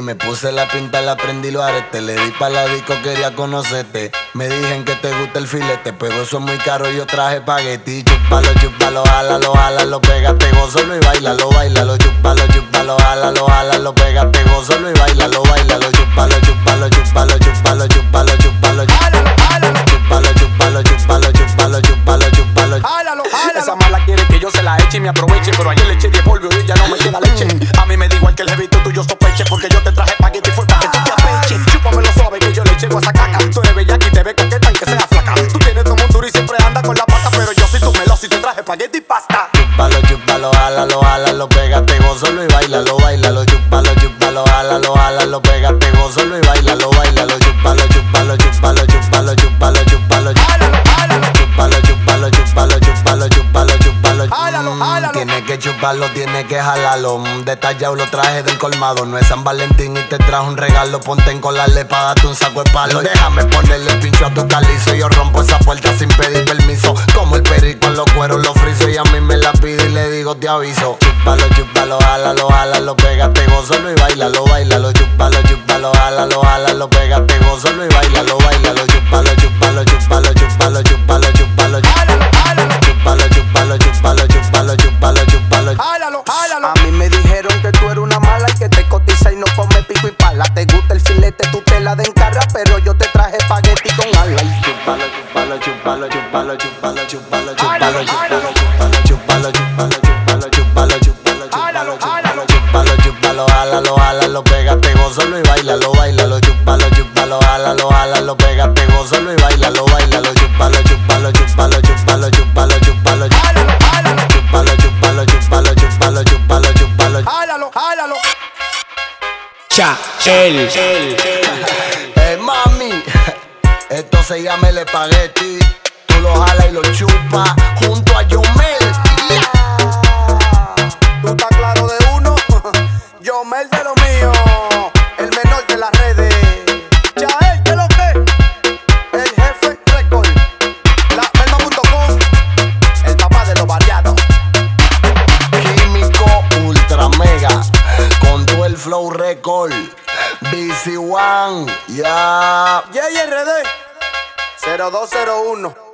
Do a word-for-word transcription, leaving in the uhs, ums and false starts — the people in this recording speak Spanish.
Me puse la pinta, la prendí los aretes. Le di pa' la disco, quería conocerte. Me dijen que te gusta el filete, pero eso es muy caro, yo traje espagueti. Chúpalo, chúpalo, jálalo, jálalo, pégate, gózalo y bailalo, bailalo. Chúpalo, chúpalo, jálalo, jálalo, pégate, gózalo y bailalo, bailalo. Chúpalo, chúpalo, chúpalo, chúpalo, chúpalo, chúpalo. Jálalo, jálalo. Chúpalo, chúpalo, chúpalo, chúpalo, chúpalo, chúpalo. Jálalo, jálalo. Esa mala quiere que yo se la eche y me aproveche, pero ayer le eché diez polvo y ya no me queda leche. A mí me da igual que el jevito tuyo sospeche, porque yo te traje espagueti y fue pa' que tú te apeche. Chúpamelo suave que yo le eché a esa caca. Tú eres bellaca y te ves coqueta aunque sea flaca. Tú tienes todo un duro y siempre anda con la pata, pero yo soy tu meloso y te traje espagueti y pasta. Chúpalo, chúpalo, jálalo, jálalo, pégate, gózalo y bailalo, bailalo. Chúpalo, chúpalo, jálalo, jálalo, pégate, gózalo y bailalo, bailalo. Chúpalo, chúpalo, chúpalo, chúpalo, chúpalo, chúpalo. Jálalo, jálalo. Chúpalo, chúpalo, chúpalo, chúpalo, chúpalo, chúpalo. Jálalo, Mm, jálalo. Tiene que chuparlo, tiene que jalarlo. Mm, Detallado lo traje del colmado. No es San Valentín y te trajo un regalo. Ponte en colarle pa' darte un saco de palo. Déjame ponerle el pincho a tu calizo. Yo rompo esa puerta sin pedir permiso. Como el perico en los cueros los friso. Y a mí me la pide y le digo te aviso. Chúpalo, chúpalo, jálalo, jálalo, pégate, gózalo y bailalo, bailalo. Chúpalo, chúpalo, jálalo, jálalo, pégate, gózalo y bailalo, bailalo. Chúpalo, chúpalo, chúpalo, chúpalo, chúpalo, chúpalo. Jálalo, jálalo. Chúpalo, chúpalo, chúpalo, chúpalo, chúpalo, chúpalo. Jálalo, jálalo. A mí me dijeron que tú eres una mala y que te cotiza y no come pico y pala. Te gusta el filete, tú te la de encarra, pero yo te traje espagueti con ala. Chúpalo, chúpalo, chúpalo, chúpalo, chúpalo, chúpalo, Jálalo, chúpalo, jálalo. chúpalo, chúpalo, chúpalo, chúpalo, chúpalo, Jálalo, chúpalo, jálalo. chúpalo, chúpalo, jálalo, jálalo, pégate, gózalo y bailalo, bailalo. Chúpalo, chúpalo, jálalo, jálalo, pégate, gózalo y bailalo, bailalo. Chúpalo, chúpalo, chúpalo, chúpalo, chúpalo, chúpalo. Jálalo, jálalo. Chúpalo, chúpalo, chúpalo, chúpalo, chúpalo, chúpalo. Jálalo, jálalo. Cha, el, Eh, mami, esto se llama el espagueti. Tú lo jalas y lo chupas junto a Yomel. ¿Tú estás claro de uno? Yo Mel de lo mío, el menor de las redes. Chael, ¿qué lo que? El jefe record. La Melma punto com, el papá de los variados. Químico Ultra Mega con todo el flow record. B C One, ya. Y R D cero dos cero uno.